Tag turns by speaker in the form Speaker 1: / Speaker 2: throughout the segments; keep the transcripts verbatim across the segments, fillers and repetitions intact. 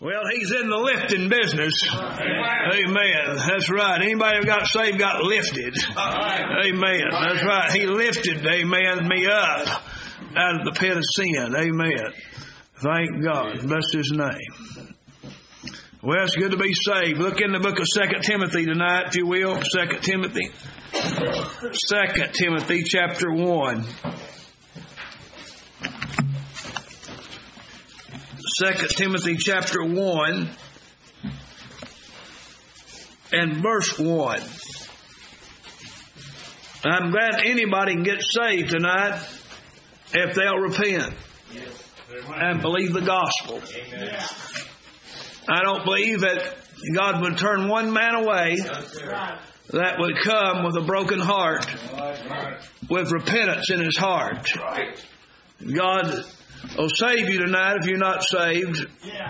Speaker 1: Well, he's in the lifting business. Amen. That's right. Anybody who got saved got lifted. Amen. That's right. He lifted, amen, me up out of the pit of sin. Amen. Thank God. Bless His name. Well, it's good to be saved. Look in the book of Second Timothy tonight, if you will. Second Timothy. Second Timothy chapter one. Second Timothy chapter one and verse one. I'm glad anybody can get saved tonight if they'll repent and believe the gospel. Amen. I don't believe that God would turn one man away that would come with a broken heart, with repentance in his heart. God will save you tonight if you're not saved.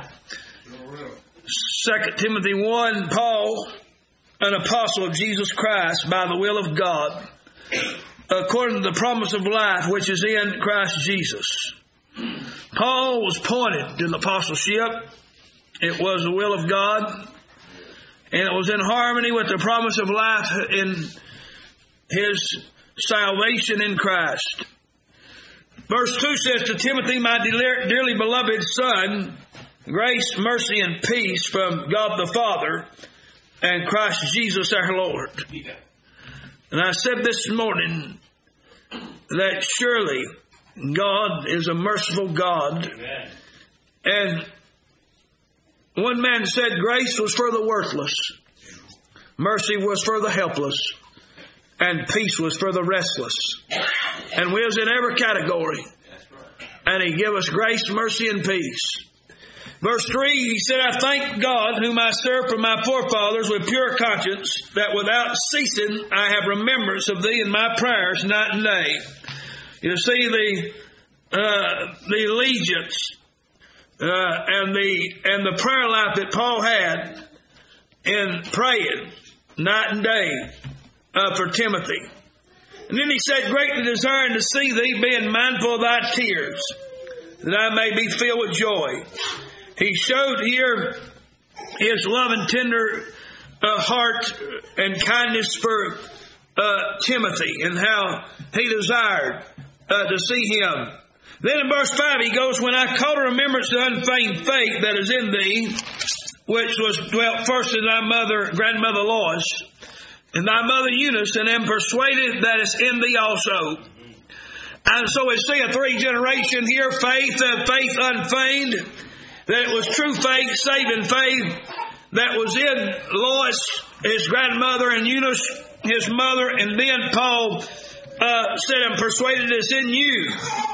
Speaker 1: Second Timothy one, Paul, an apostle of Jesus Christ by the will of God, according to the promise of life which is in Christ Jesus. Paul was appointed to the apostleship. It was the will of God, and it was in harmony with the promise of life in His salvation in Christ. Verse two says, to Timothy, my dearly beloved son, grace, mercy, and peace from God the Father and Christ Jesus our Lord. And I said this morning that surely God is a merciful God. Amen. And one man said grace was for the worthless, mercy was for the helpless, and peace was for the restless. And we was in every category. And He gave us grace, mercy, and peace. Verse three, he said, I thank God whom I serve from my forefathers with pure conscience, that without ceasing I have remembrance of Thee in my prayers night and day. You see, the uh, the allegiance uh, and the and the prayer life that Paul had in praying night and day uh, for Timothy. And then he said, greatly desiring to see Thee, being mindful of Thy tears, that I may be filled with joy. He showed here his love and tender uh, heart and kindness for uh, Timothy, and how he desired uh, to see him. Then in verse five he goes, when I call to remembrance the unfeigned faith that is in thee, which was dwelt first in thy mother, grandmother Lois, and thy mother Eunice, and am persuaded that it's in thee also. And so we see a three generation here, faith, uh, faith unfeigned, that it was true faith, saving faith, that was in Lois, his grandmother, and Eunice, his mother, and then Paul uh, said, I'm persuaded it's in you.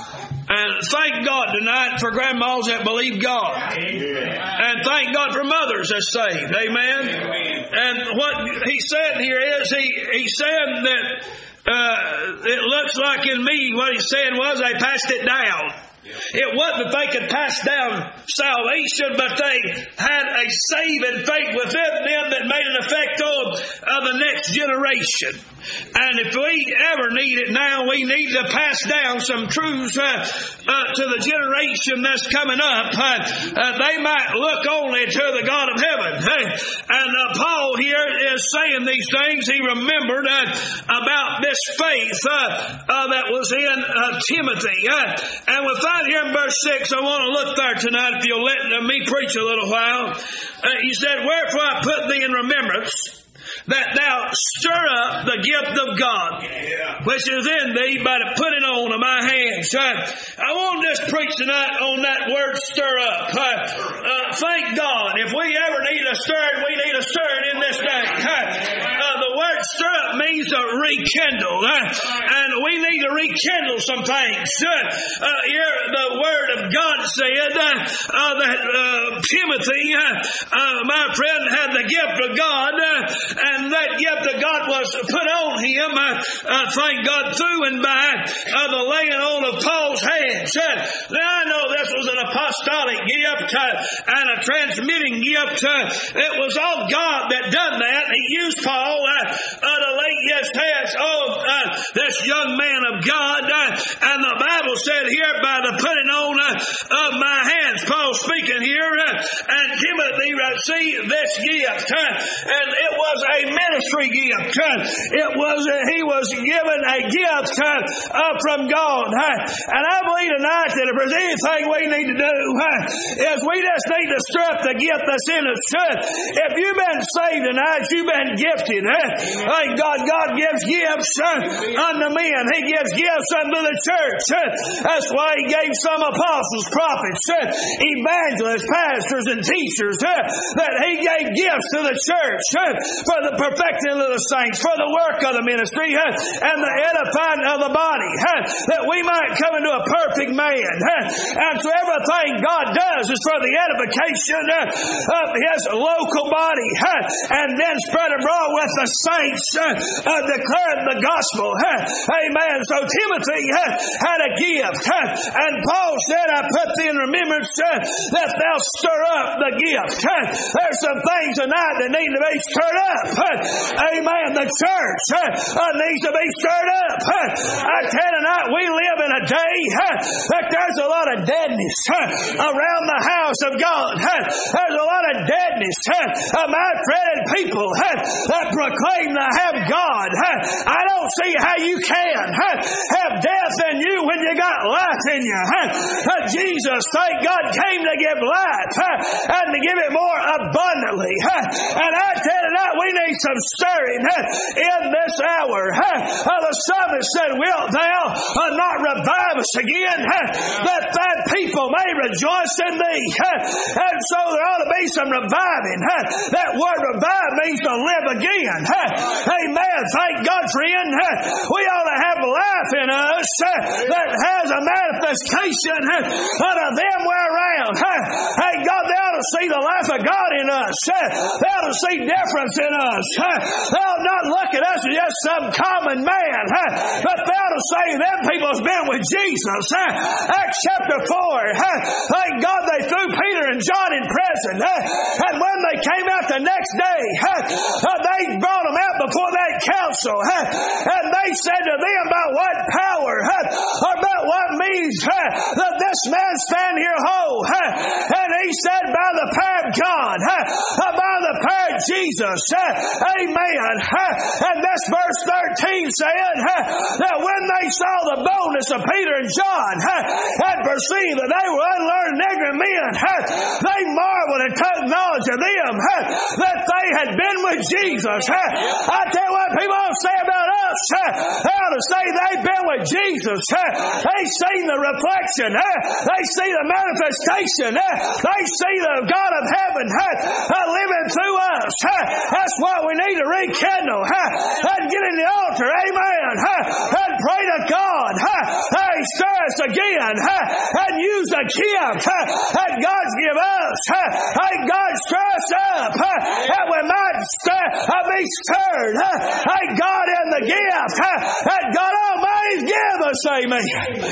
Speaker 1: And thank God tonight for grandmas that believe God. Amen. And thank God for mothers that's saved. Amen. Amen. And what he said here is, he, he said that uh, it looks like in me, what he's saying was they passed it down. It wasn't that they could pass down salvation, but they had a saving faith within them that made an effect on uh, the next generation. And if we ever need it now, we need to pass down some truths uh, uh, to the generation that's coming up. Uh, uh, they might look only to the God of heaven. Hey, and uh, Paul here is saying these things. He remembered uh, about this faith uh, uh, that was in uh, Timothy. Uh, and with that here in verse six, I want to look there tonight, if you'll let me preach a little while. Uh, he said, wherefore I put thee in remembrance, that thou stir up the gift of God, yeah, which is in thee by the putting on of my hands. Uh, I want to just preach tonight on that word stir up. Uh, uh, thank God. If we ever need a stirring, we need a stirring in this day. Uh, uh, the word stir up means to rekindle. Uh, and we need to rekindle some things. Uh, uh, here the word of God said uh, uh, that uh, Timothy, uh, uh, my friend, had the gift of God, uh, and that gift of God was put on him, uh, uh, thank God, through and by uh, the laying on of Paul's hands. Uh, now I know this was an apostolic gift uh, and a transmitting gift. Uh, it was all God that done that. He used Paul uh, uh, to lay his hands on uh, this young man of God. Uh, and the Bible said here, by the putting on uh, of my hands, Paul speaking here, uh, and Timothy receive this gift. And it was a ministry gift. It was, he was given a gift uh, from God. And I believe tonight that if there's anything we need to do, is we just need to strip the gift that's in us. If you've been saved tonight, you've been gifted. Thank God, God gives gifts unto men. He gives gifts unto the church. That's why He gave some apostles, prophets, evangelists, pastors, and teachers. That He gave gifts to the church for the perfecting of the saints, for the work of the ministry, and the edifying of the body, that we might come into a perfect man. And so everything God does is for the edification of His local body, and then spread abroad with the saints, declaring the gospel. Amen. So Timothy had a gift, and Paul said, I put thee in remembrance that thou stir up the gift. There's some things tonight that need to be stirred up. Amen. The church needs to be stirred up. I tell you tonight, we live in a day that there's a lot of deadness around the house of God. There's a lot of deadness among fretted people that proclaim to have God. I don't see how you can have death in you when you got life in you. Jesus, thank God, came to give life and to give it more abundantly. And I tell you tonight, we need some stirring in this hour. The psalmist said, wilt thou not revive us again, that thy people may rejoice in thee? And so there ought to be some reviving. That word revive means to live again. Amen. Thank God, friend. We ought to have life in us that has a manifestation of them we're around. Hey, God, they ought to see the life of God in us. They ought to see difference in us. They ought not look at us as just some common man, but they ought to say them people's been with Jesus. Acts chapter four. Thank God they threw Peter and John in prison. And when they came out the next day, they brought them out before that council. And they said to them, by what power, or about what means that this man stand here whole? And he said, by the power of God, by the power of Jesus. Amen. And this verse thirteen said that when they saw the boldness of Peter and John and perceived that they were unlearned and ignorant men, they marveled and took knowledge of them that they had been with Jesus. I tell you what people ought to say about us. They ought to say they've been with Jesus. They've seen the reflection. They see the manifestation. They see the God of heaven living through us. That's why we need to rekindle and get in the altar. Amen. And pray to God. Hey, stir us again and use the gift that God's give us. Hey, God, stir us up that we might stir, be stirred. Hey, God, in the gift that God Almighty give us. Amen.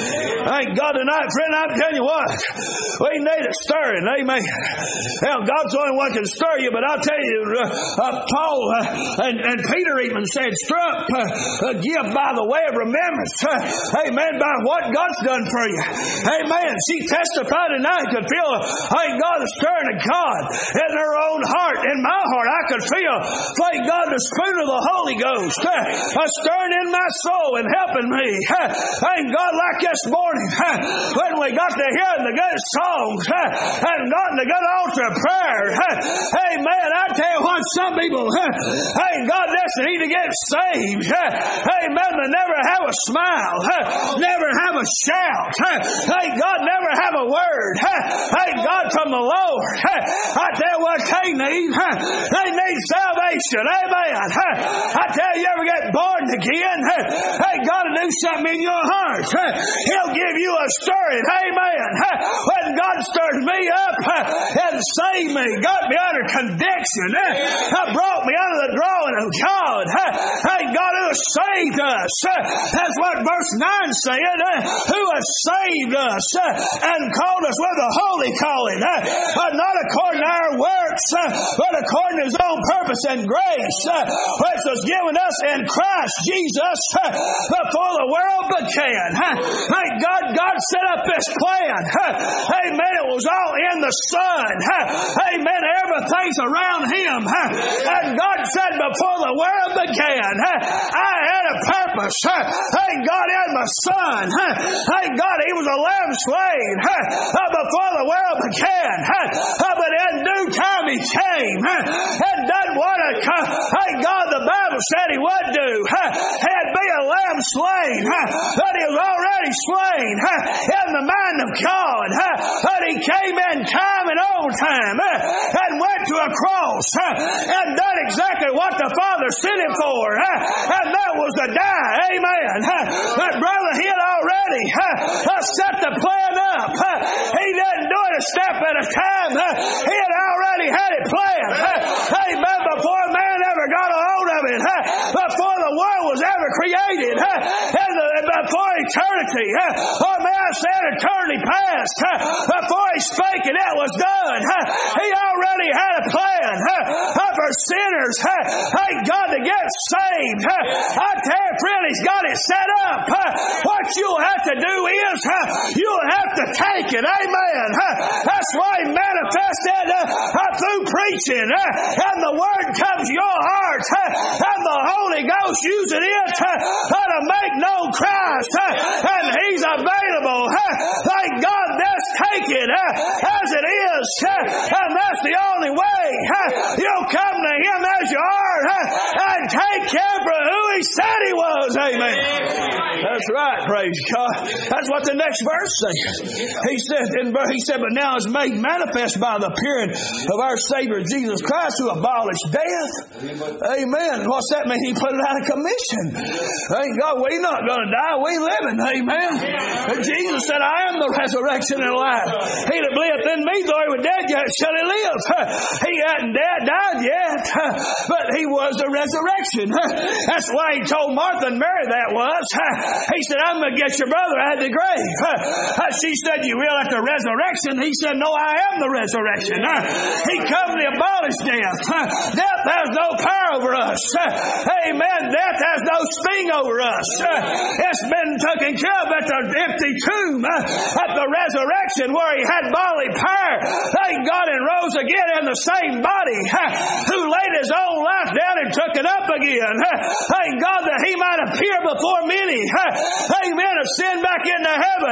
Speaker 1: Thank God tonight, friend. I'm telling you what, we need a stirring. Amen. Now, God's the only one can stir you, but I'll tell you, uh, uh, Paul uh, and, and Peter even said, stir up uh, a gift by the way of remembrance. Uh, amen. By what God's done for you. Amen. She testified tonight, could feel, thank God, the stirring of God in her own heart. In my heart, I could feel, thank God, the Spirit of the Holy Ghost uh, stirring in my soul and helping me. Uh, thank God, like this morning, uh, when we got to hear the good songs uh, and got in the good altar of prayer. Uh, amen. I tell you what, some people, uh, thank God, just need to get saved. Uh, amen. They never have a smile. Uh, never have a shout. Uh, thank God, never have a word. Uh, thank God from the Lord. Uh, I tell you what they need. Uh, they need salvation. Amen. Uh, I tell you, you ever get born again? Uh, hey, God will do something in your heart. Uh, He'll give you a stirring. Amen. Uh, when God stirs me up uh, and saved me, got me under conviction, uh, brought me under the drawing of God. Uh, hey, God who has saved us. Uh, that's what verse nine said. Uh, who has saved us uh, and called us with a holy calling. Uh, uh, not according to our works, uh, but according to His own purpose and grace, uh, which was given us in Christ Jesus uh, before the world began. Uh, thank God, God set up this plan. Uh, amen. It was all in the Son. Uh, Amen. Everything's around him. And God said before the world began, I had a purpose. Thank God in my son. Thank God he was a lamb slain before the world began. But in due time he came and done what a, thank God the Bible said he would do. He'd be a lamb slain. But he was already slain in the mind of God. But he came in time and old time and went to a cross and done exactly what the Father sent him for. And that was to die. Amen. But brother, he had already set the plan up. He didn't do it a step at a time. He had already had it planned. Amen. Before man ever got a hold of it. Before the world was ever created. And before eternity. Or may I say eternity past. Before he spake and it was done. He already had a plan for sinners. Thank God to get saved. I tell you, friend, he's got it set up. What you'll have to do is you'll have to take it. Amen. That's why he manifested through preaching. And the word comes to your heart. And the Holy Ghost using it to make known Christ. And he's available. Thank God, let's take it as it is. And that's the only way. You'll come to him as you are and take him for who he said he was. Amen. That's right. Praise God. That's what the next verse says. He said, he said, but now is made manifest by the appearing of our Savior Jesus Christ, who abolished death. Amen. What's that mean? He put it out of commission. Thank God, we're not going to die. We living. Amen. But Jesus said, I am the resurrection and life. He that believeth in me, though he were dead, yet shall he live. He hadn't dead, died yet, but he was the resurrection. That's why he told Martha and Mary that was. He said, I'm going to get your brother out of the grave. She said, you will at the resurrection? He said, no, I am the resurrection. He come to abolish death. Death has no power over us. Amen. Death has no sting over us. It's been taken care of at the empty tomb, at the resurrection where he had bodily power. Thank God, and rose again in the same body, who laid his own life down and took it up again. Thank God that he might appear before many. Amen. To send back into heaven.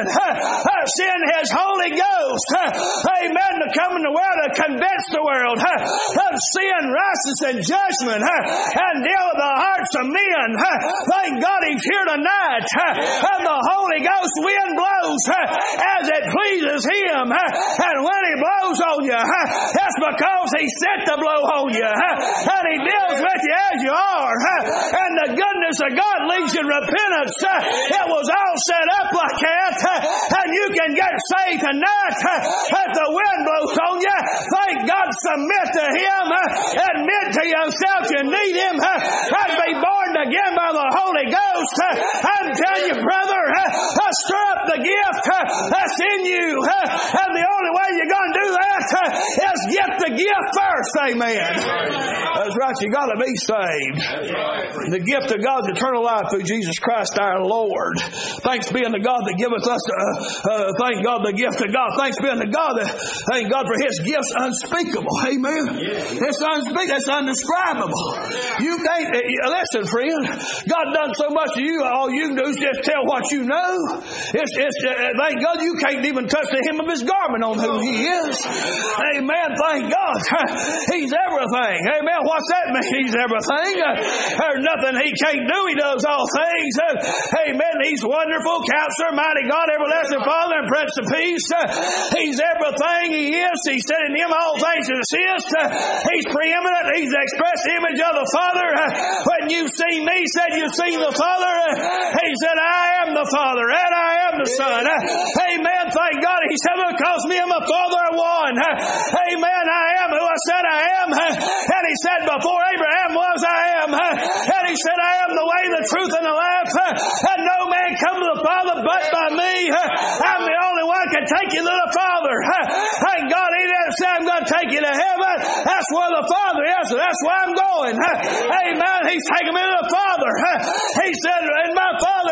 Speaker 1: Send his Holy Ghost. Amen. To come in the world to convince the world of sin, righteousness, and judgment, and deal with the hearts of men. Thank God he's here tonight. And the Holy Ghost wind blows as it pleases him. And when he blows on you, that's because he sent to blow on you. And he deals with you as you are. And the goodness of God leads you in repentance. It was all set up like that. And you can get saved tonight as the wind blows on you. Thank God, submit to him. Admit to yourself you need him. And be born again by the Holy Ghost. I'm telling you, brother, stir up the gift that's in you. And the only way you're going to do that is get the gift first. Amen. That's right. You got to be saved. The gift of God's eternal life through Jesus Christ our Lord. Thanks be unto God that giveth us, uh, uh, thank God, the gift of God. Thanks be unto God that, thank God for his gifts unspeakable. Amen. It's unspeakable. It's undescribable. You can't, uh, listen, friend. God done so much to you, all you can do is just tell what you know. It's, it's, uh, thank God you can't even touch the hem of his garment on who he is. Amen. Thank God. He's everything. Amen. What's that mean? He's everything. Uh, there's nothing he can't do. He does all things. Uh, amen. He's wonderful, Counselor, mighty God, everlasting Father, and Prince of Peace. Uh, he's everything he is. He said in him all things exist. Uh, he's preeminent. He's the express image of the Father. Uh, when you've seen me, said you've seen the Father. Uh, he said, I am the Father, and I am the Son. Uh, amen. Thank God. He said, because me and my Father are one. Uh, amen. I am who I said I am. Uh, and he said, before Abraham was, I am. Uh, and he said, I am the way, the truth, and the life. Uh, and no man come to the Father but by me. Uh, I'm the only one can take you to the Father. Uh, thank God he didn't say I'm going to take you to heaven. That's where the Father is. So that's where I'm going. Uh, amen. He's taking me to the Father. Uh, he said, in my Father's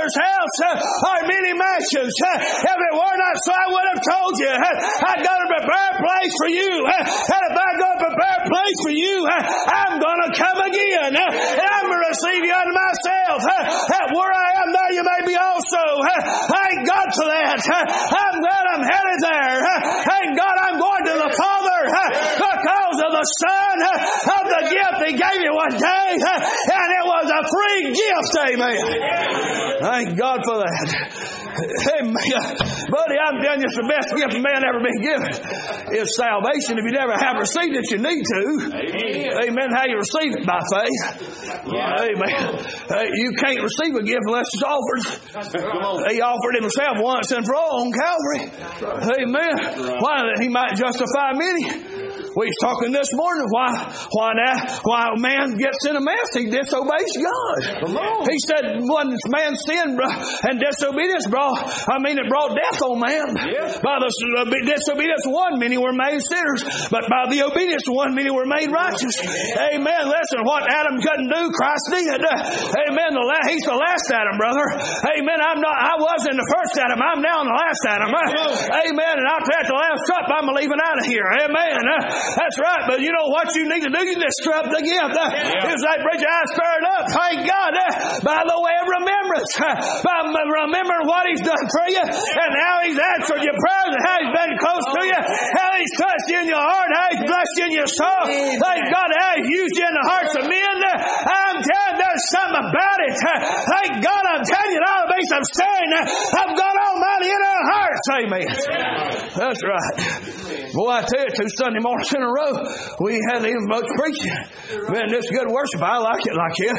Speaker 1: Father's house are many mansions. If it were not so, I would have told you. I've got to prepare a place for you. And if I go to prepare a place for you, I'm going to come again. And I'm going to receive you unto myself. That where I am, there you may be also. Thank God for that. I'm glad I'm headed there. Thank God I'm going to the Father because of the Son of the gift He gave me one day. And it was a free gift. Amen. Thank God for that. Amen. Buddy, I'm telling you, it's the best gift a man ever been given is salvation. If you never have received it, you need to. Amen. Amen. How you receive it? By faith. Yeah. Amen. Uh, you can't receive a gift unless it's offered. He offered Himself once and for all on Calvary. Amen. Why? He might justify many. We was talking this morning why why now why a man gets in a mess, he disobeys God. He said when man's sin and disobedience brought I mean it brought death on man. Yeah. By the disobedience of one, many were made sinners, but by the obedience of one, many were made righteous. Amen. Listen, what Adam couldn't do, Christ did. Amen. The la- he's the last Adam, brother. Amen. I'm not. I wasn't the first Adam. I'm now the last Adam. Amen. And I'll take the last cup. I'm leaving out of here. Amen. That's right, but you know what you need to do? You disrupt the gift. Uh, yeah. It's like, preacher, I stirred up. Thank God. Uh, by the way of remembrance. Uh, by remembering what He's done for you and how He's answered your prayers and how He's been close to you, how He's touched you in your heart, how He's blessed you in your soul. Thank God how He's used you in the hearts of men. Uh, I'm telling you, there's something about it. Uh, thank God I'm telling you, all the things I'm saying, uh, I've got Almighty in our hearts. Amen. That's right. Boy, I tell you, two Sunday mornings in a row, we had even much preaching. Man, this good worship. I like it like it.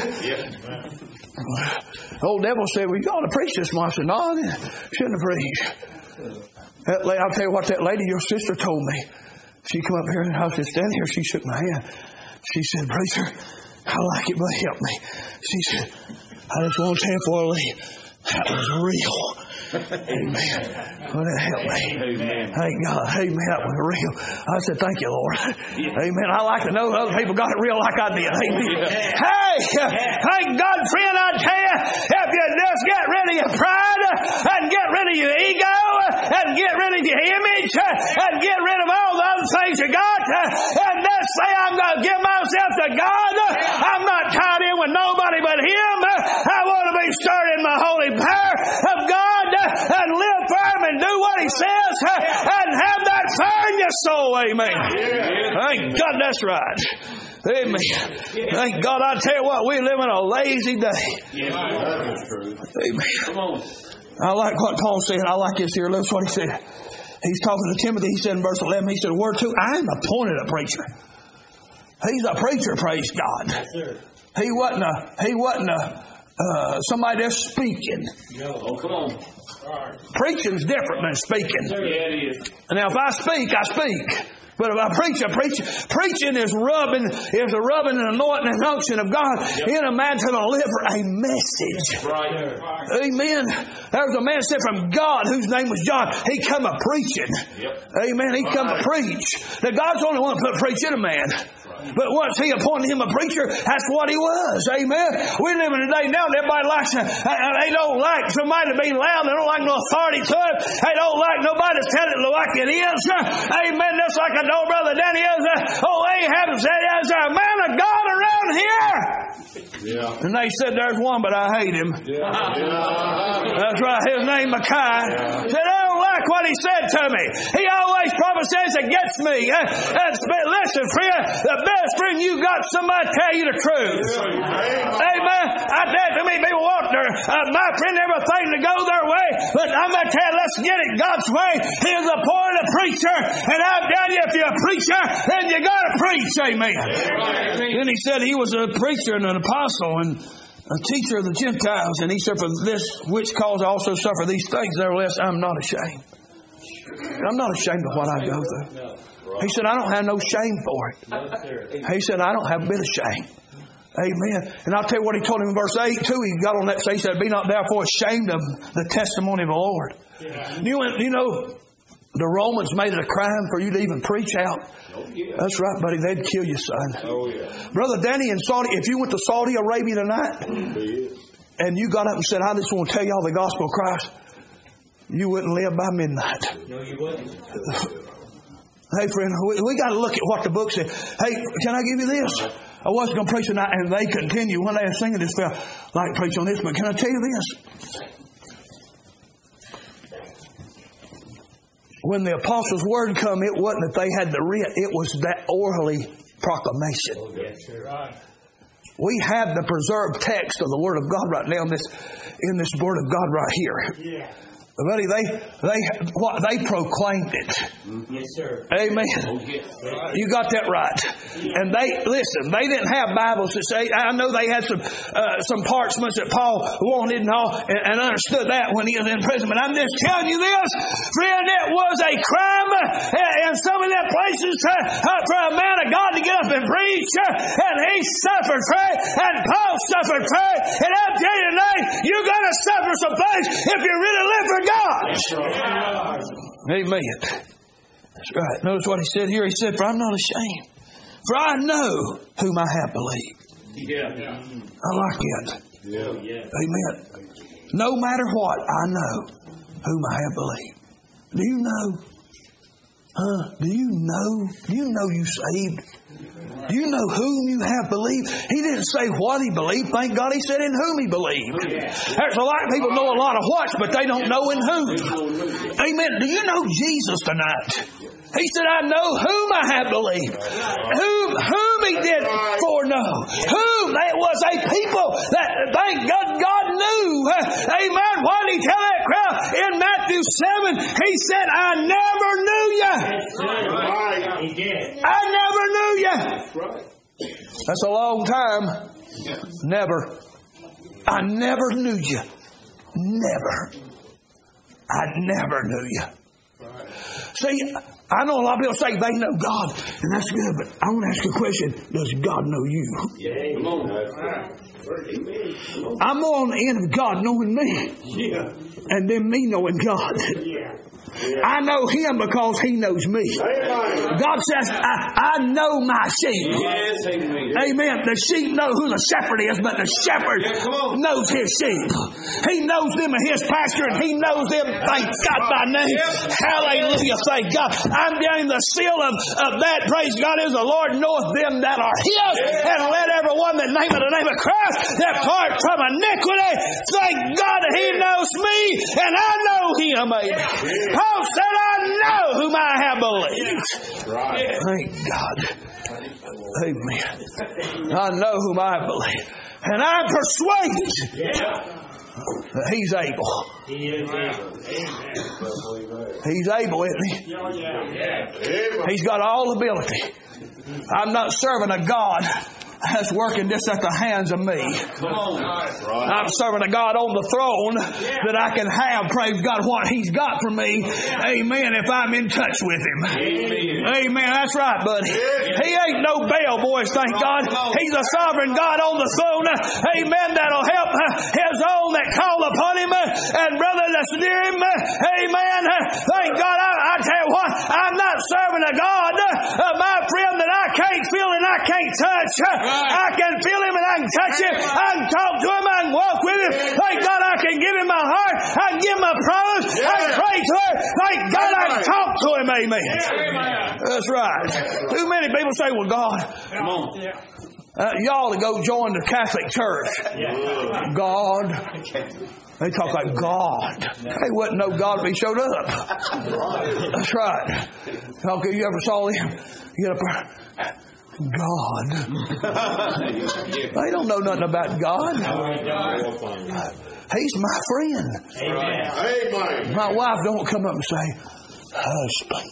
Speaker 1: Yeah. Old devil said, we got to preach this morning. I said, no, I shouldn't have preached. That lady, I'll tell you what that lady, your sister, told me. She come up here and I was just standing here. She shook my hand. She said, preacher, I like it, but help me. She said, I just want to tell you before I leave, that was real. Amen. Well, that helped me. Amen. Thank God. Amen. That was real. I said, thank you, Lord. Amen. I like to know other people got it real like I did. Amen. Hey, thank God, friend, I tell you, if you just get rid of your pride and get rid of your ego and get rid of your image and get rid of all the other things you got and just say, I'm going to give myself to God. I'm not tied in with nobody but Him. I want to be stirred in my holy power of God. And live firm and do what He says and have that fire in your soul. Amen. Thank God that's right. Amen. Thank God. I tell you what, we live in a lazy day. Amen. I like what Paul said. I like this here. Look what he said. He's talking to Timothy. He said in verse eleven, he said, word two, I am appointed a preacher. He's a preacher, praise God. He wasn't a, he wasn't a, Uh, somebody that's speaking. Oh, come on. Preaching's different than speaking. Yeah, it is. And now if I speak, I speak. But if I preach, I preach. Preaching is rubbing, is a rubbing and anointing and unction of God yep. in a man to deliver a message. Right. Amen. There was a man sent from God whose name was John. He come a preaching. Yep. Amen. He come right. a preach. Now God's the only one that put preach in a man. But once He appointed him a preacher, that's what he was. Amen. We live in a day now that everybody likes, uh, they don't like somebody to be loud. They don't like no authority to it. They don't like nobody to tell it like it is. Amen. That's like I know Brother Danny is. Uh, oh, Ahab said, is there a man of God around here? Yeah. And they said, there's one, but I hate him. Yeah. That's right. His name Micaiah. Yeah. Said, I don't like what he said to me. He always prophesies against me. Uh, and listen, friend, the best friend you got, somebody tell you the truth. Yeah. Amen. I tell you, many people want their, uh, my friend, everything to go their way. But I'm going to tell you, let's get it God's way. He is appointed a preacher. And I'm telling you, if you're a preacher, then you got to preach. Amen. Amen. Then he said he was a preacher and an apostle and a teacher of the Gentiles. And he said, for this which cause I also suffer these things, nevertheless, I'm not ashamed. I'm not ashamed of what I go through. He said, I don't have no shame for it. He said, I don't have a bit of shame. Amen. And I'll tell you what he told him in verse eight too. He got on that stage. He said, be not therefore ashamed of the testimony of the Lord. Yeah. You, you know, the Romans made it a crime for you to even preach out. Oh, yeah. That's right, buddy. They'd kill you, son. Oh, yeah. Brother Danny in Saudi, if you went to Saudi Arabia tonight, and you got up and said, I just want to tell y'all the gospel of Christ, you wouldn't live by midnight.
Speaker 2: No, you wouldn't.
Speaker 1: Hey, friend, we, we got to look at what the book said. Hey, can I give you this? I wasn't going to preach tonight, and they continue. When they were singing this, felt like preach on this, but can I tell you this? When the apostles' word come, it wasn't that they had the writ, it was that orally proclamation.
Speaker 2: Oh, yes, sir. Right.
Speaker 1: We have the preserved text of the Word of God right now in this in this Word of God right here.
Speaker 2: Yeah.
Speaker 1: Buddy, they they what they proclaimed it.
Speaker 2: Yes, sir.
Speaker 1: Amen.
Speaker 2: Oh, yes.
Speaker 1: You got that right. And they listen. They didn't have Bibles that say. I know they had some uh, some parchments that Paul wanted and all, and, and understood that when he was in prison. But I'm just telling you this, friend. It was a crime uh, in some of them places uh, uh, for a man of God to get up and preach, uh, and he suffered for it, and Paul suffered for it. And I'm telling you tonight, you're going to suffer some things if you really live for God. Amen. That's right. Notice what he said here. He said, for I'm not ashamed. For I know whom I have believed.
Speaker 2: Yeah.
Speaker 1: I like it.
Speaker 2: Yeah. Yeah.
Speaker 1: Amen. No matter what, I know whom I have believed. Do you know? Huh? Do you know? Do you know you saved? Do you know whom you have believed? He didn't say what he believed. Thank God he said in whom he believed. There's a lot of people know a lot of what's, but they don't know in whom. Amen. Do you know Jesus tonight? He said, I know whom I have believed. Whom, whom he did foreknow. Whom? It was a people that, thank God, God knew. Amen. Why did he tell that crowd? In Matthew seven, he said, I never knew you. I never knew you. That's a long time. Never. I never knew you. Never. I never knew you. See, I know a lot of people say they know God, and that's good, but I want to ask you a question. Does God know you?
Speaker 2: Yeah, come on.
Speaker 1: I'm more on the end of God knowing me,
Speaker 2: Yeah.
Speaker 1: and then me knowing God.
Speaker 2: Yeah.
Speaker 1: I know Him because He knows me. God says, I, I know my sheep.
Speaker 2: Yes, amen.
Speaker 1: Amen. The sheep know who the shepherd is, but the shepherd knows his sheep. He knows them in his pasture, and he knows them, thank God, by name. Hallelujah, thank God. I'm getting the seal of, of that, praise God, is the Lord knoweth them that are His, and let everyone that nameth the name of Christ depart from iniquity. Thank God that He knows me, and I know Him. Amen. Paul said, I know whom I have believed.
Speaker 2: Right.
Speaker 1: Thank God. Amen. I know whom I believe. And I'm persuaded that He's able.
Speaker 2: He is able.
Speaker 1: He's able, isn't He?
Speaker 2: Yeah.
Speaker 1: He's got all ability. I'm not serving a God that's working just at the hands of me. I'm serving a God on the throne that I can have, praise God, what He's got for me. Amen. If I'm in touch with Him. Amen. That's right, buddy. He ain't no Baal, boys, thank God. He's a sovereign God on the throne. Amen. That'll help His own that call upon Him. And brother that's near Him. Amen. Thank God. I, I tell you what, I'm not serving a God, uh, my friend, that I can't feel and I can't touch. I can feel Him and I can touch Him. I can talk to Him. I can walk with Him. Thank God I can give Him my heart. I can give Him my promise. I can pray to Him. Thank God I can talk to Him. Amen. That's right. Too many people say, well, God,
Speaker 2: Come on.
Speaker 1: uh, y'all to go join the Catholic Church. God. They talk like God. They wouldn't know God if He showed up. That's right. Okay, you ever saw Him? You get up there. God. They don't know nothing about God. He's my friend.
Speaker 2: Amen.
Speaker 1: My wife don't come up and say, husband.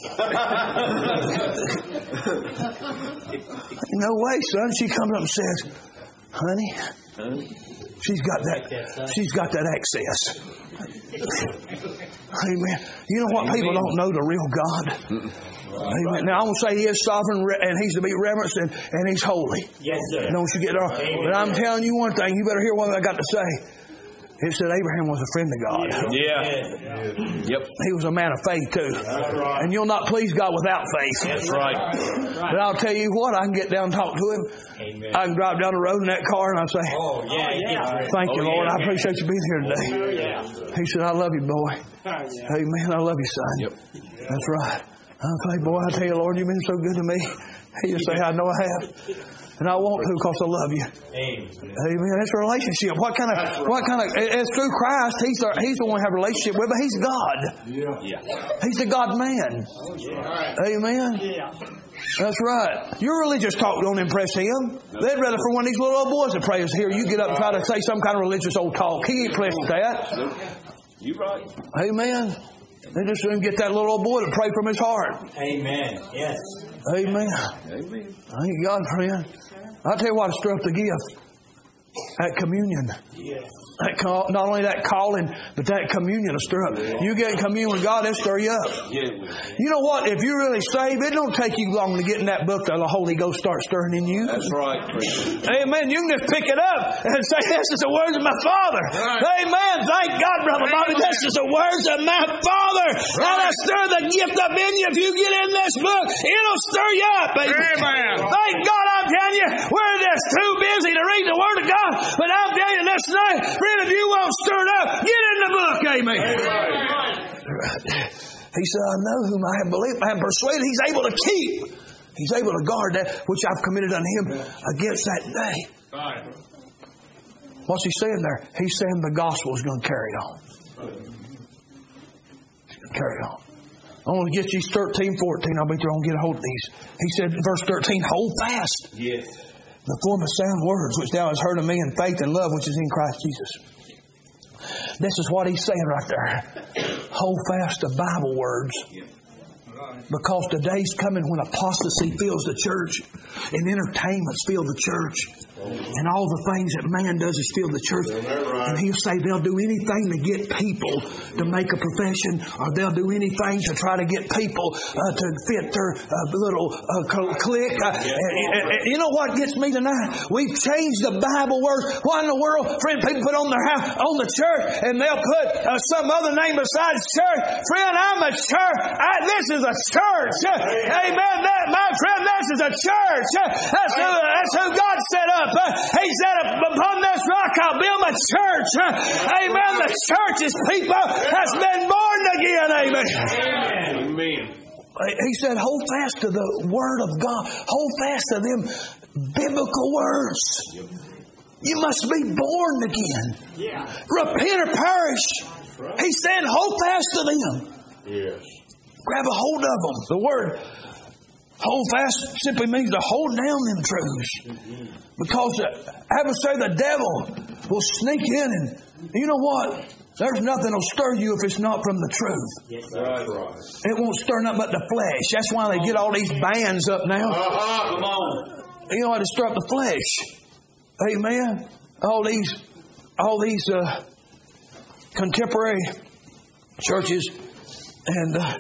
Speaker 1: No way, son. She comes up and says, honey, she's got that, she's got that access. Amen. You know what? People don't know the real God. Amen. Now, I won't say He is sovereign and He's to be reverenced and, and He's holy.
Speaker 2: Yes, sir.
Speaker 1: Don't you get it wrong. But I'm telling you one thing. You better hear what I got to say. It said Abraham was a friend of God.
Speaker 3: Yeah. Yep.
Speaker 1: He was a man of faith too. And you'll not please God without faith.
Speaker 3: That's right.
Speaker 1: But I'll tell you what, I can get down and talk to Him.
Speaker 4: Amen.
Speaker 1: I can drive down the road in that car and I'll say,
Speaker 4: Oh, yeah, yeah.
Speaker 1: thank you,
Speaker 3: Oh,
Speaker 1: Lord.
Speaker 3: yeah.
Speaker 1: I appreciate you being here today.
Speaker 4: Yeah.
Speaker 1: He said, I love you, boy. Amen. I love you, son.
Speaker 3: Yep.
Speaker 1: That's right. I'll say, boy, I tell you, Lord, you've been so good to me. He'll say, I know I have. And I want to because I love you.
Speaker 4: Amen.
Speaker 1: Amen. That's a relationship. What kind of, what kind of, it's through Christ, He's the, he's the one we have a relationship with, but He's God.
Speaker 3: Yeah.
Speaker 1: He's the God man. Amen. That's right. Your religious talk don't impress Him. They'd rather for one of these little old boys to pray as here. You get up and try to say some kind of religious old talk. He ain't pleased with that.
Speaker 3: You right.
Speaker 1: Amen. They just let him get that little old boy to pray from his heart.
Speaker 4: Amen. Yes.
Speaker 1: Amen.
Speaker 3: Amen.
Speaker 1: Thank God, friend. I'll tell you what, stir up the gift. That communion.
Speaker 4: Yes.
Speaker 1: That call, not only that calling, but that communion will stir up. You get in communion with God, it'll stir you up.
Speaker 3: Yeah.
Speaker 1: You know what? If you're really saved, it don't take you long to get in that book that the Holy Ghost starts stirring in you.
Speaker 3: That's right.
Speaker 1: Amen. You can just pick it up and say, this is the words of my Father. Right. Amen. Thank God, Brother Bobby. This is the words of my Father. Right. And I stir the gift up in you. If you get in this book, it'll stir you up. Amen. Amen. Thank God, I'm telling you, we're just too busy to read the Word of God. But I'm telling you this night, friend, if you won't stir it up, get in the book. Amen. Amen. He said, I know whom I have believed. I am persuaded He's able to keep. He's able to guard that which I've committed unto Him against that day. What's He saying there? He's saying the gospel is going to carry on. It's going to carry on. I want to get these thirteen, fourteen. I'll be there. I'll get a hold of these. He said, verse thirteen, hold fast.
Speaker 3: Yes.
Speaker 1: The form of sound words which thou hast heard of me in faith and love which is in Christ Jesus. This is what He's saying right there. Hold fast to Bible words. Because the day's coming when apostasy fills the church and entertainments fill the church and all the things that man does is fill the church. And He'll say they'll do anything to get people to make a profession, or they'll do anything to try to get people uh, to fit their uh, little uh, clique. Uh, you know what gets me tonight? We've changed the Bible words. What in the world? Friend, people put on their house, on the church, and they'll put uh, some other name besides church. Friend, I'm a church. I, this is a church. Amen. That, my friend, this is a church. That's who, that's who God set up. He said, upon this rock I'll build my church. Amen. The church is people that's been born again. Amen.
Speaker 3: Amen.
Speaker 1: He said, hold fast to the Word of God. Hold fast to them biblical words. You must be born again. Repent or perish. He said, hold fast to them.
Speaker 2: Yes.
Speaker 1: Grab a hold of them. The word hold fast simply means to hold down them truths. Because I would say the devil will sneak in and, you know what? There's nothing will stir you if it's not from the truth.
Speaker 4: Yes,
Speaker 2: That's right.
Speaker 1: It won't stir nothing but the flesh. That's why they get all these bands up now.
Speaker 2: Uh-huh. Come on.
Speaker 1: You know how to stir up the flesh. Amen. All these, all these uh, contemporary churches and uh,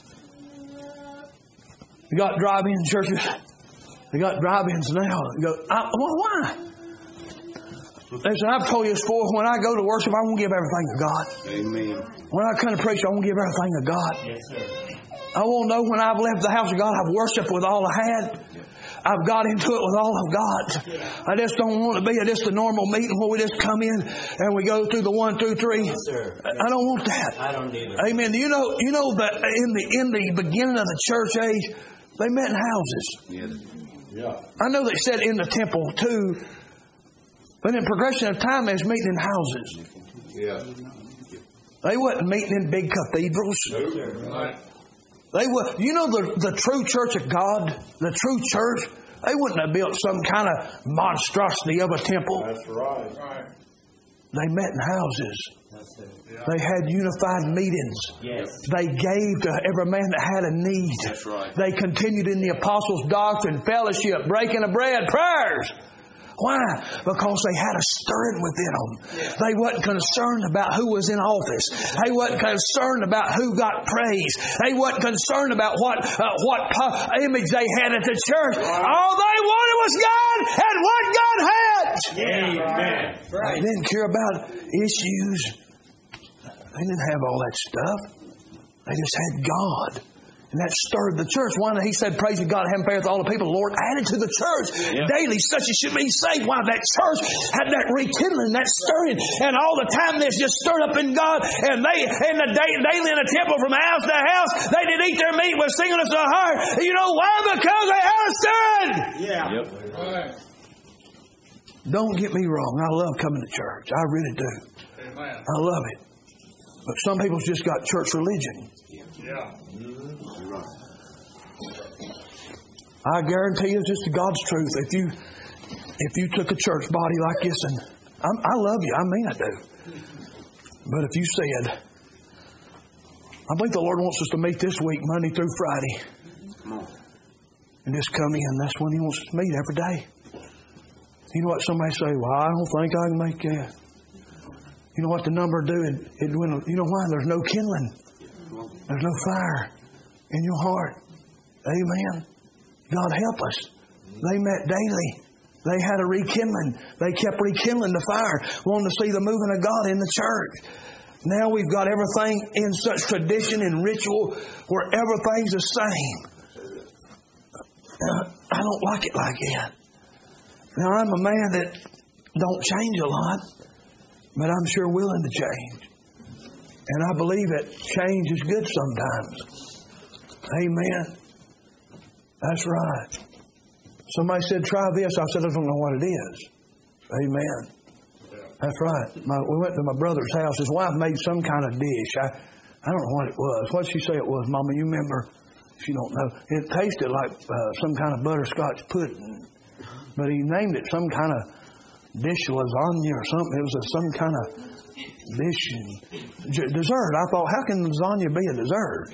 Speaker 1: you got drive-in churches. They got drive-ins now. You go, I, well, why? Listen, I've told you this before. When I go to worship, I won't give everything to God.
Speaker 3: Amen.
Speaker 1: When I come to preach, I won't give everything to God.
Speaker 4: Yes, sir.
Speaker 1: I won't know when I've left the house of God, I've worshiped with all I had. I've got into it with all I've got. I just don't want to be just a normal meeting where we just come in and we go through the one, two, three.
Speaker 4: Yes, sir.
Speaker 1: I don't want that.
Speaker 4: I don't either.
Speaker 1: Amen. You know, you know that in the in the beginning of the church age, they met in houses.
Speaker 3: Yeah.
Speaker 2: Yeah.
Speaker 1: I know they said in the temple too, but in progression of time, they was meeting in houses.
Speaker 2: Yeah.
Speaker 1: They wasn't meeting in big cathedrals.
Speaker 2: Nope. Right.
Speaker 1: They were, you know, the the true church of God, the true church. They wouldn't have built some kind of monstrosity of a temple.
Speaker 2: That's right. Right.
Speaker 1: They met in houses.
Speaker 4: That's it.
Speaker 2: Yeah.
Speaker 1: They had unified meetings.
Speaker 4: Yes.
Speaker 1: They gave to every man that had a need.
Speaker 3: That's right.
Speaker 1: They continued in the apostles' doctrine, fellowship, breaking of bread, prayers. Why? Because they had a stirring within them. They wasn't concerned about who was in office. They wasn't concerned about who got praise. They wasn't concerned about what uh, what po- image they had at the church. All they wanted was God and what God had.
Speaker 3: Amen.
Speaker 1: They didn't care about issues. They didn't have all that stuff. They just had God. And that stirred the church. Why? He said, praise God, having faith with all the people. The Lord added to the church yeah. daily such as should be saved. Why? That church had that rekindling, that stirring. And all the time this just stirred up in God. And they, in the day, daily in the temple from house to house, they did eat their meat with singleness of heart. You know why? Because they had a stirring.
Speaker 3: Yeah. Yep.
Speaker 1: Don't get me wrong. I love coming to church. I really do.
Speaker 2: Amen.
Speaker 1: I love it. But some people's just got church religion.
Speaker 2: Yeah.
Speaker 1: I guarantee you, this is God's truth. If you if you took a church body like this, and I'm, I love you, I mean I do. But if you said, I believe the Lord wants us to meet this week, Monday through Friday, and just come in. That's when He wants us to meet every day. You know what somebody say? Well, I don't think I can make that. You know what the number do? It, it went, you know why? There's no kindling. There's no fire in your heart. Amen. God help us. They met daily. They had a rekindling. They kept rekindling the fire, wanting to see the moving of God in the church. Now we've got everything in such tradition and ritual where everything's the same. I don't like it like that. Now I'm a man that don't change a lot, but I'm sure willing to change. And I believe that change is good sometimes. Amen. That's right. Somebody said, try this. I said, I don't know what it is. Amen. That's right. My, we went to my brother's house. His wife made some kind of dish. I, I don't know what it was. What did she say it was, Mama? You remember? She don't know. It tasted like uh, some kind of butterscotch pudding. But he named it some kind of dish lasagna or something. It was a, some kind of dish and j- dessert. I thought, how can lasagna be a dessert?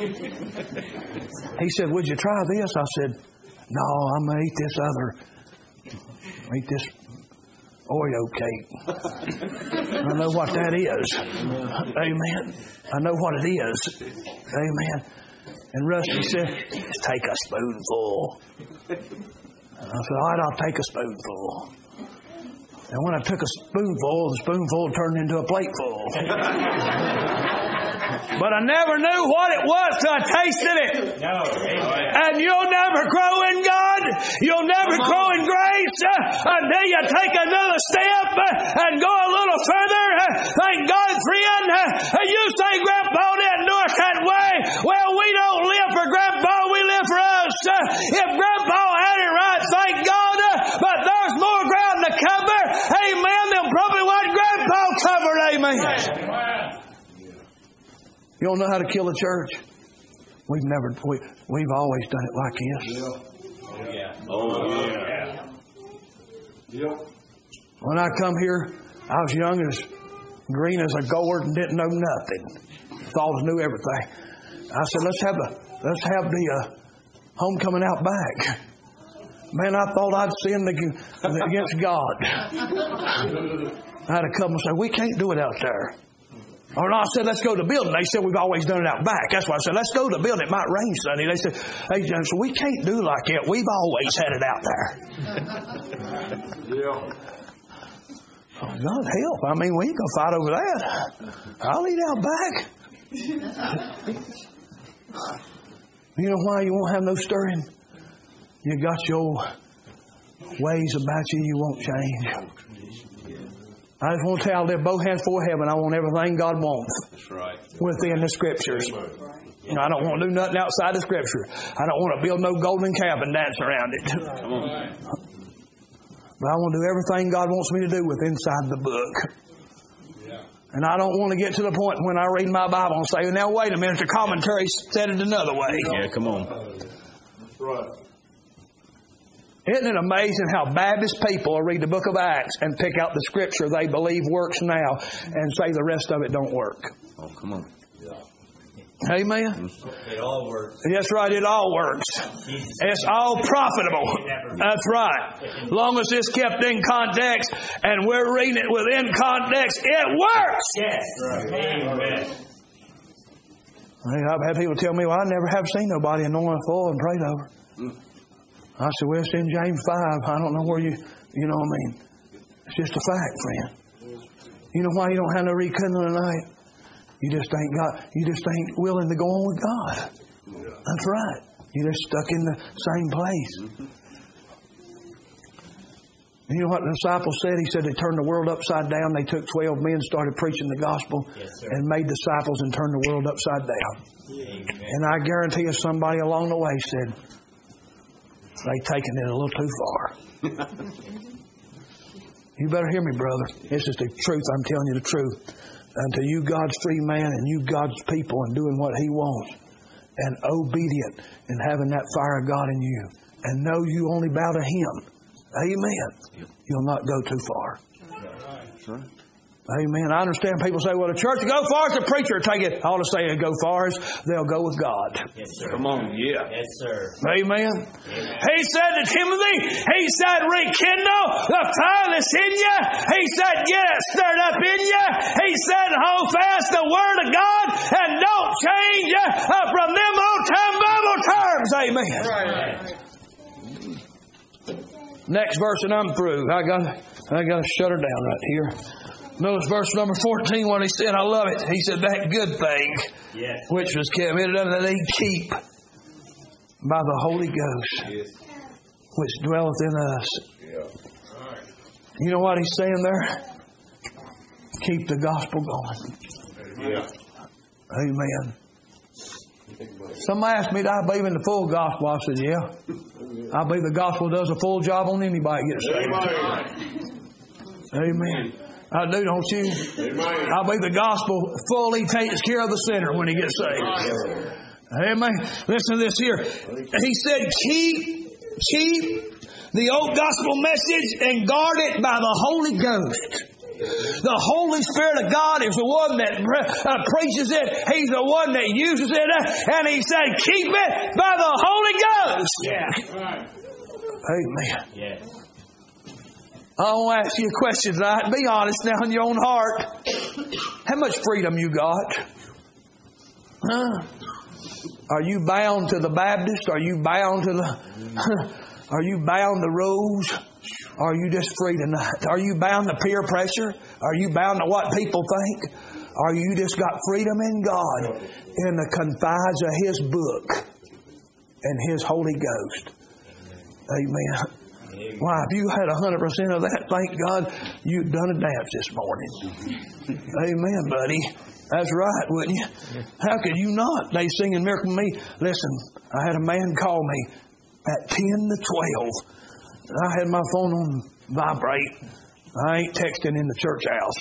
Speaker 1: He said, would you try this? I said, no, I'm going to eat this other, eat this Oreo cake. I know what that is. Amen. I know what it is. Amen. And Rusty said, just take a spoonful. And I said, all right, I'll take a spoonful. And when I took a spoonful, the spoonful turned into a plateful. But I never knew what it was till I tasted it.
Speaker 3: No.
Speaker 1: And you'll never grow in God. You'll never grow in grace uh, until you take another step uh, and go a little further. Uh, thank God, friend. Uh, you say Grandpa didn't do it that way. Well, we don't live for Grandpa. We live for us. Uh, if Grandpa had it right, thank God. Uh, but there's more ground to cover. Amen. Than probably what Grandpa covered. Amen. You don't know how to kill a church? We've never, we, we've always done it like this.
Speaker 3: Oh, yeah. Oh, yeah. Yep.
Speaker 1: When I come here, I was young as green as a gourd and didn't know nothing. Thought I knew everything. I said, let's have the, let's have the uh, homecoming out back. Man, I thought I'd sinned against God. I had a couple say, we can't do it out there. Or no, I said, let's go to the building. They said, we've always done it out back. That's why I said, let's go to the building. It might rain Sunday. They said, hey, so we can't do like that. We've always had it out there.
Speaker 3: Yeah.
Speaker 1: Oh, God help. I mean, we ain't going to fight over that. I'll eat out back. You know why you won't have no stirring? You got your ways about you you won't change. I just want to tell you, I live both hands for heaven. I want everything God wants.
Speaker 3: That's right.
Speaker 1: Within the Scriptures. You know, I don't want to do nothing outside the Scripture. I don't want to build no golden calf and dance around it.
Speaker 3: Come on.
Speaker 1: But I want to do everything God wants me to do with inside the book.
Speaker 3: Yeah.
Speaker 1: And I don't want to get to the point when I read my Bible and say, now wait a minute, the commentary said it another way.
Speaker 3: Yeah, come on. That's right.
Speaker 1: Isn't it amazing how Baptist people will read the book of Acts and pick out the scripture they believe works now and say the rest of it don't work?
Speaker 3: Oh, come on.
Speaker 1: Amen.
Speaker 4: It all works.
Speaker 1: That's right, it all works. It's all profitable. That's right. As long as it's kept in context and we're reading it within context, it works.
Speaker 4: Yes. Right. Amen.
Speaker 1: I've had people tell me, well, I never have seen nobody anointed with oil and prayed over. I said, well, it's in James five. I don't know where you, you know what I mean. It's just a fact, friend. You know why you don't have no rekindling tonight? You just ain't got, you just ain't willing to go on with God. That's right. You're just stuck in the same place. You know what the disciples said? He said they turned the world upside down. They took twelve men, started preaching the gospel,
Speaker 4: yes,
Speaker 1: and made disciples and turned the world upside down.
Speaker 4: Amen.
Speaker 1: And I guarantee you somebody along the way said, they taken it a little too far. You better hear me, brother. This is the truth. I'm telling you the truth. Unto you, God's free man, and you, God's people, and doing what He wants, and obedient, and having that fire of God in you, and know you only bow to Him. Amen. You'll not go too far.
Speaker 3: Right.
Speaker 1: Amen. I understand people say, well, the church will go far as the preacher will take it. All to say it'll go far as they'll go with God.
Speaker 4: Yes, sir.
Speaker 3: Come on, yeah.
Speaker 4: Yes, sir.
Speaker 1: Amen.
Speaker 4: Amen.
Speaker 1: He said to Timothy, he said, rekindle the fire that's in you. He said, get it stirred up in you. He said, hold fast the word of God and don't change uh, from them old time Bible terms. Amen.
Speaker 4: Right.
Speaker 1: Next verse and I'm through. I got I got to shut her down right here. Notice verse number fourteen, what he said. I love it. He said, that good thing,
Speaker 4: Yes.
Speaker 1: which was committed unto thee, keep by the Holy Ghost,
Speaker 2: Yes.
Speaker 1: which dwelleth in us.
Speaker 2: Yeah.
Speaker 1: You know what he's saying there? Keep the gospel going.
Speaker 2: Yeah.
Speaker 1: Amen. Somebody asked me, do I believe in the full gospel? I said, yeah. I believe the gospel does a full job on anybody that gets saved. Amen. I do, don't you?
Speaker 2: Amen.
Speaker 1: I believe the gospel fully takes care of the sinner when he gets saved. Amen. Listen to this here. He said, keep, keep the old gospel message and guard it by the Holy Ghost. The Holy Spirit of God is the one that uh, preaches it. He's the one that uses it. Uh, and he said, keep it by the Holy Ghost.
Speaker 4: Yeah.
Speaker 1: Amen.
Speaker 4: Yes.
Speaker 1: I want to ask you a question tonight. Be honest now in your own heart. How much freedom you got? Huh? Are you bound to the Baptist? Are you bound to the... Are you bound to rules? Are you just free tonight? Are you bound to peer pressure? Are you bound to what people think? Are you just got freedom in God in the confines of His book and His Holy Ghost? Amen. Why, if you had one hundred percent of that, thank God, you'd done a dance this morning. Amen, buddy. That's right, wouldn't you? How could you not? They singing Miracle with Me. Listen, I had a man call me at ten to twelve. I had my phone on vibrate. I ain't texting in the church house.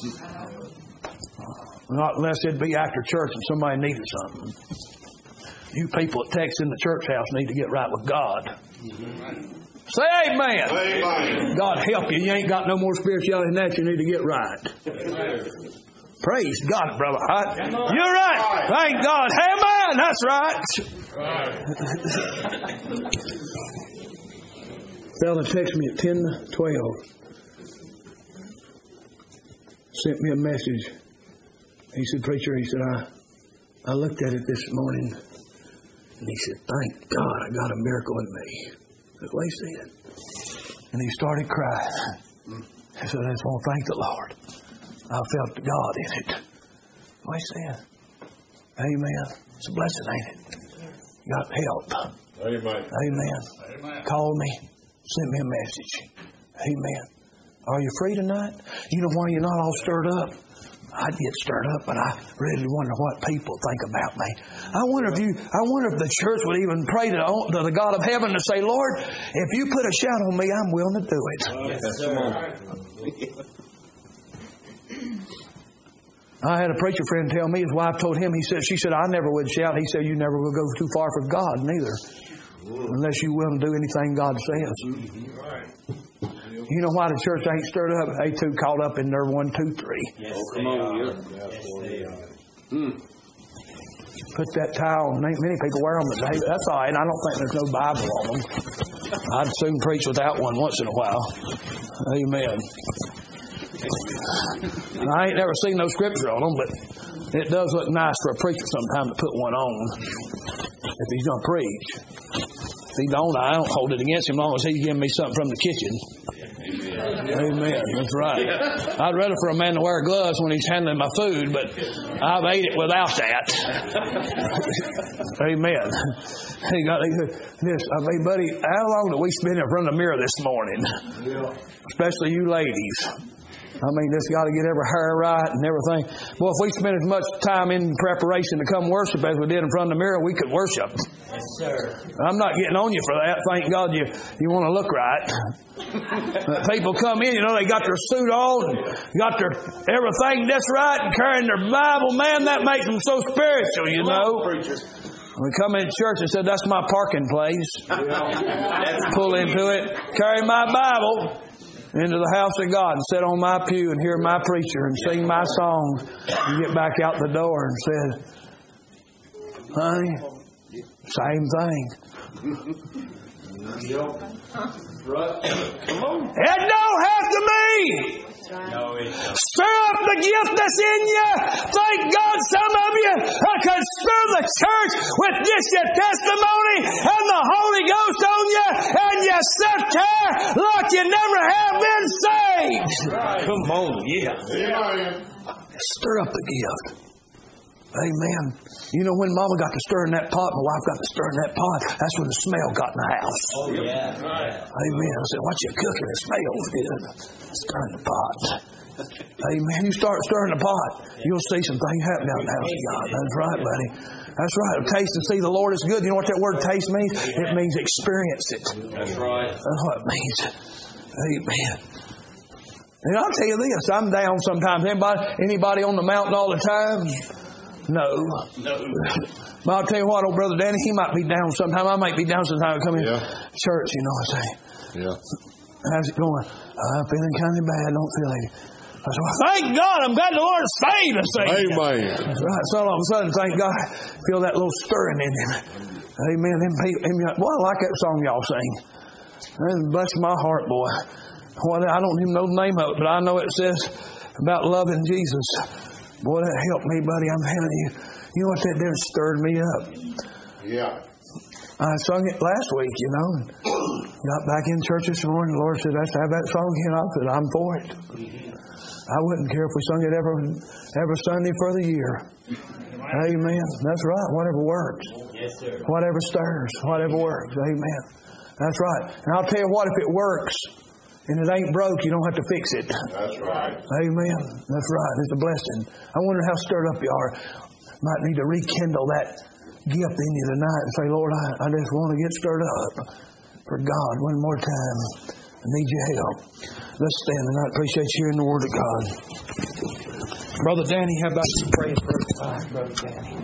Speaker 1: Not unless it'd be after church and somebody needed something. You people that text in the church house need to get right with God. Say amen.
Speaker 2: Amen.
Speaker 1: God help you. You ain't got no more spirituality than that. You need to get right. Praise God, brother. I, you're right. Thank God. Amen. That's right. Fella texted me at ten to twelve. Sent me a message. He said, preacher, he said, I, I looked at it this morning. And he said, thank God I got a miracle in me. That's what he said. And he started crying. He said, I just want to thank the Lord. I felt God in it. That's what he said. Amen. It's a blessing, ain't it? Got help.
Speaker 2: Amen.
Speaker 1: Amen.
Speaker 2: Amen.
Speaker 1: Called me. Sent me a message. Amen. Are you free tonight? You know why you're not all stirred up? I'd get stirred up, but I really wonder what people think about me. I wonder if you, I wonder if the church would even pray to, to the God of heaven to say, Lord, if you put a shout on me, I'm willing to do it.
Speaker 4: Yes, sir.
Speaker 1: I had a preacher friend tell me, his wife told him, he said, she said, I never would shout. He said, you never will go too far for God, neither. Unless you willing to do anything God says. You know why the church ain't stirred up? They too caught up in their one, two, three.
Speaker 4: Yes,
Speaker 3: Oh,
Speaker 4: they
Speaker 3: come on,
Speaker 4: are.
Speaker 3: yeah.
Speaker 4: Yes, they are.
Speaker 3: Hmm.
Speaker 1: put that tile on. Ain't many people wear them today. That's all right. I don't think there's no Bible on them. I'd soon preach without one once in a while. Amen. And I ain't never seen no scripture on them, but it does look nice for a preacher sometime to put one on if he's going to preach. If he don't, I don't hold it against him as long as he's giving me something from the kitchen. Amen. That's right. I'd rather for a man to wear gloves when he's handling my food, but I've ate it without that. Amen. He got this. I mean, buddy, how long did we spend in front of the mirror this morning? Especially you ladies. I mean, just got to get every hair right and everything. Well, if we spent as much time in preparation to come worship as we did in front of the mirror, we could worship.
Speaker 4: Yes, sir.
Speaker 1: I'm not getting on you for that. Thank God you, you want to look right. People come in, you know, they got their suit on, and got their everything just right and carrying their Bible. Man, that makes them so spiritual, you know. We come into church and said, that's my parking place. Pull into it, carry my Bible into the house of God and sit on my pew and hear my preacher and sing my songs and get back out the door and said, honey, same thing. It don't have to be.
Speaker 4: No, it don't.
Speaker 1: Stir up the gift that's in you. Thank God some of you could stir the church with this your testimony and the Holy Ghost on you, and you sit there like you never have been saved.
Speaker 3: Right. Come on, yeah.
Speaker 1: Stir up the gift. Amen. You know, when Mama got to stirring that pot, my wife got to stirring that pot, that's when the smell got in the house.
Speaker 4: Oh, yeah. Right.
Speaker 1: Amen. I said, what you cooking? It smells good. Stirring the pot. Amen. You start stirring the pot, you'll see some things happen out in the house of God. That's right, buddy. That's right. Taste and see the Lord is good. You know what that word taste means? It means experience it.
Speaker 4: That's right.
Speaker 1: That's what it means. Amen. And I'll tell you this, I'm down sometimes. Anybody, anybody on the mountain all the time? No. No. But I'll tell you what, old Brother Danny, he might be down sometime. I might be down sometime. I come in
Speaker 2: yeah.
Speaker 1: church, you know what I'm saying?
Speaker 2: Yeah.
Speaker 1: How's it going? I'm feeling kind of bad. Don't feel like it. I said, well, thank God, I'm glad the Lord saved us.
Speaker 2: Amen.
Speaker 1: That's right. So all of a sudden, thank God, feel that little stirring in him. Amen. Them people, them, boy, I like that song y'all sing. That bless my heart, boy. What, I don't even know the name of it, but I know it says about loving Jesus. Boy, that helped me, buddy. I'm telling you. You know what that did? It stirred me up.
Speaker 2: Yeah.
Speaker 1: I sung it last week, you know. Got back in church this morning. The Lord said, let's have that song again. I said, I'm for it. I wouldn't care if we sung it every, every Sunday for the year. Amen. That's right. Whatever works.
Speaker 4: Yes, sir.
Speaker 1: Whatever stirs. Whatever works. Amen. That's right. And I'll tell you what, if it works and it ain't broke, you don't have to fix it.
Speaker 2: That's right.
Speaker 1: Amen. That's right. It's a blessing. I wonder how stirred up you are. Might need to rekindle that gift in you tonight and say, Lord, I, I just want to get stirred up for God one more time. I need your help. Let's stand tonight. Appreciate you hearing the Word of God. Brother Danny, how about you pray for us, Brother Danny?